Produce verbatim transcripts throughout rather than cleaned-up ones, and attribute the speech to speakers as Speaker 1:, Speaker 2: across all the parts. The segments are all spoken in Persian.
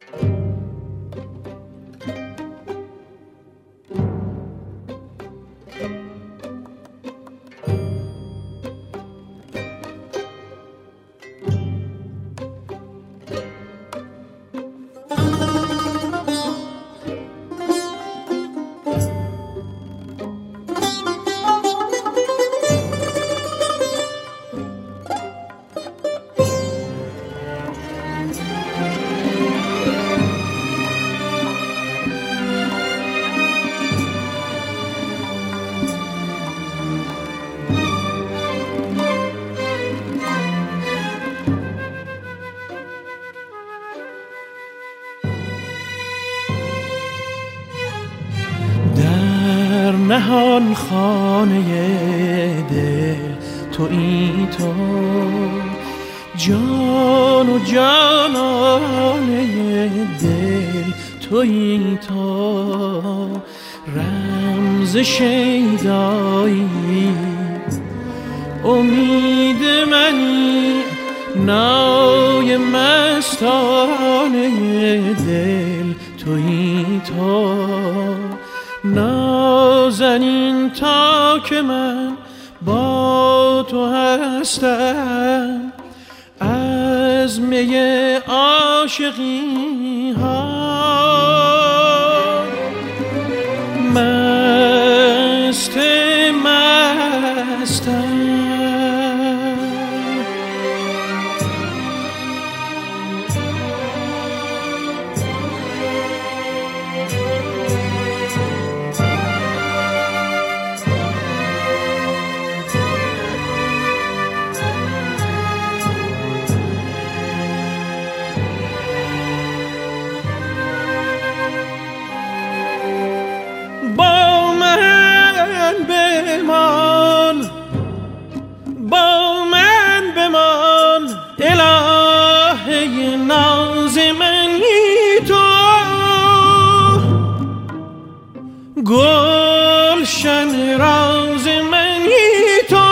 Speaker 1: نهان خانه دل تویی تو، جان و جانانه دل تویی تو، رمز شیدایی امید منی، نای مستانه دل تویی تو، نازنین تا که من با تو هستم، از می عاشقی ها مست مستم. بمان با من بمان الهه ناز منی تو، گلشن راز منی تو،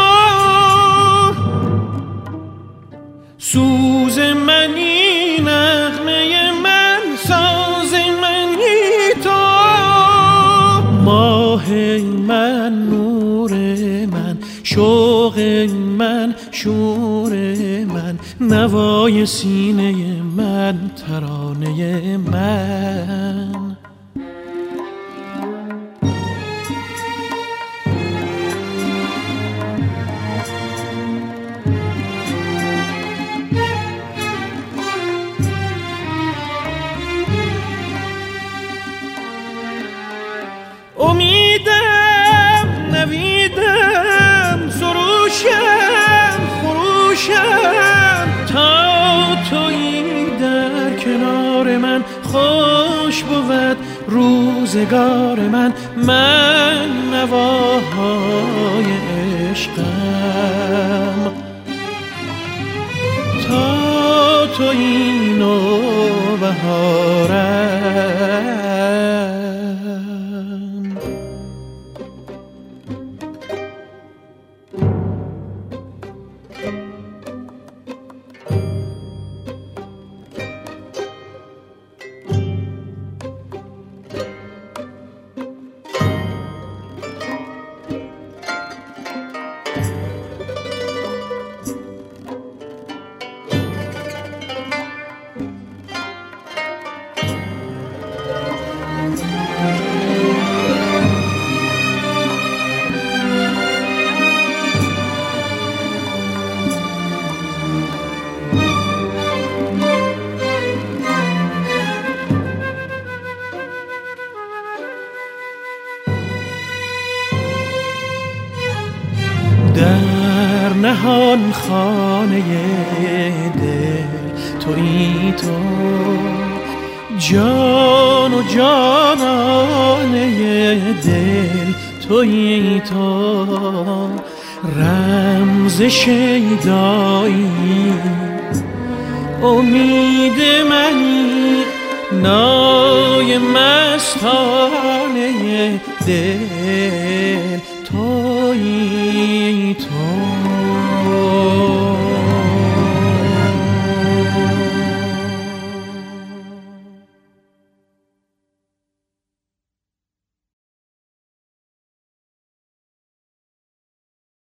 Speaker 1: سوز منی نغمه من ساز منی تو، ماه من نور من شوق من شور من، نوای سینه من ترانه من. امیدم نویدم سروشم خروشم، تا تویی در کنار من خوش بود روزگار من، من نواهای عشقم، تا تویی نوبهارم. در نهان خانه دل تویی تو، جان و جانانه دل تویی تو، رمز شیدایی امید منی، نای مستانه دل تویی تو.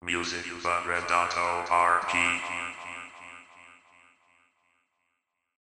Speaker 2: Music by Red Dot O R P.